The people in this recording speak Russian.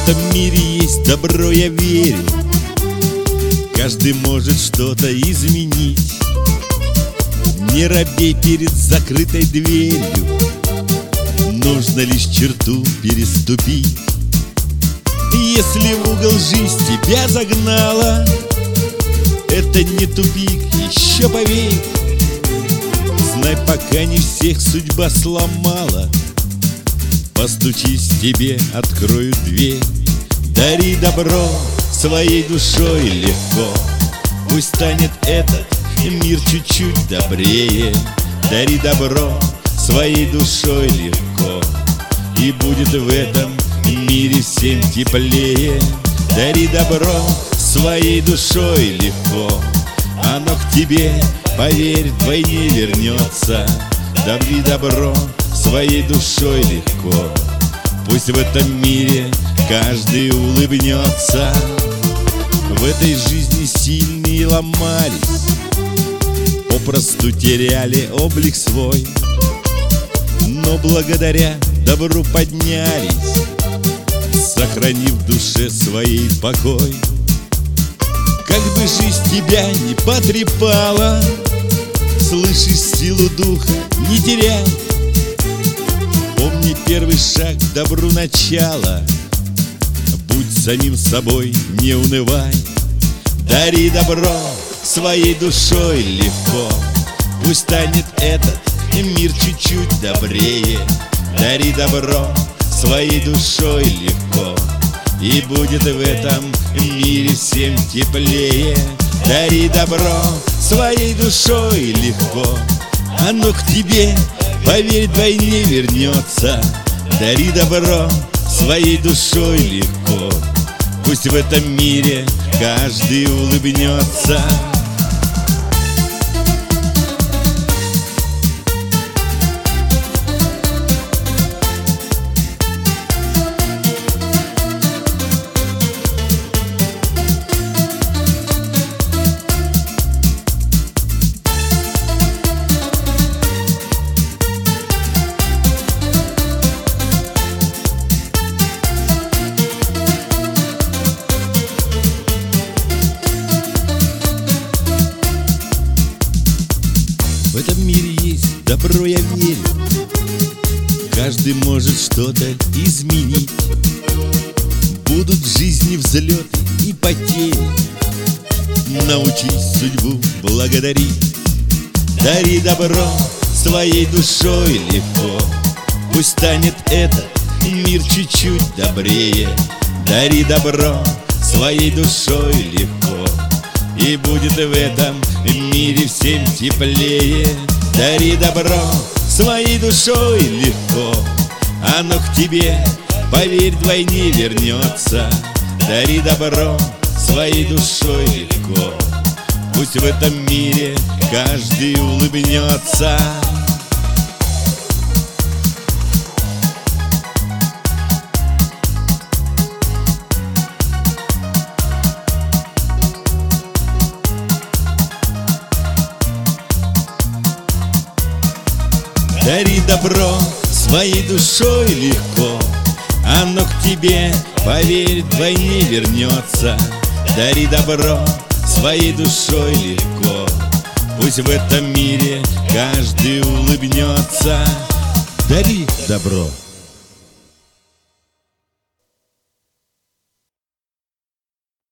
этом мире есть добро, я верю. Каждый может что-то изменить. Не робей перед закрытой дверью, нужно лишь черту переступить. Если в угол жизнь тебя загнала, это не тупик, еще поверь. Знай, пока не всех судьба сломала, постучись, тебе откроют дверь. Дари добро, своей душой легко, пусть станет этот мир чуть-чуть добрее. Дари добро, своей душой легко, и будет в этом мире всем теплее. Дари добро, своей душой легко, оно к тебе, поверь, вдвойне вернется. Дари добро, своей душой легко, пусть в этом мире каждый улыбнется. В этой жизни сильные ломались, попросту теряли облик свой, но благодаря добру поднялись, сохранив в душе своей покой. Как бы жизнь тебя не потрепала, слышишь, силу духа не теряй. Помни, первый шаг к добру начало, будь самим собой, не унывай. Дари добро, своей душой легко, пусть станет этот мир чуть-чуть добрее. Дари добро, своей душой легко, и будет в этом мире всем теплее. Дари добро, своей душой легко, оно к тебе, поверь, вдвойне вернется. Дари добро, своей душой легко, пусть в этом мире каждый улыбнется. В этом мире есть добро, я верю. Каждый может что-то изменить. Будут в жизни взлеты и потери, научись судьбу благодарить. Дари добро, своей душой легко, пусть станет этот мир чуть-чуть добрее. Дари добро, своей душой легко, и будет в этом мире всем теплее. Дари добро, своей душой легко, оно к тебе, поверь, вдвойне вернется. Дари добро, своей душой легко, пусть в этом мире каждый улыбнется. Дари добро, своей душой легко, оно к тебе, поверь, вдвойне вернется. Дари добро, своей душой легко, пусть в этом мире каждый улыбнется. Дари добро.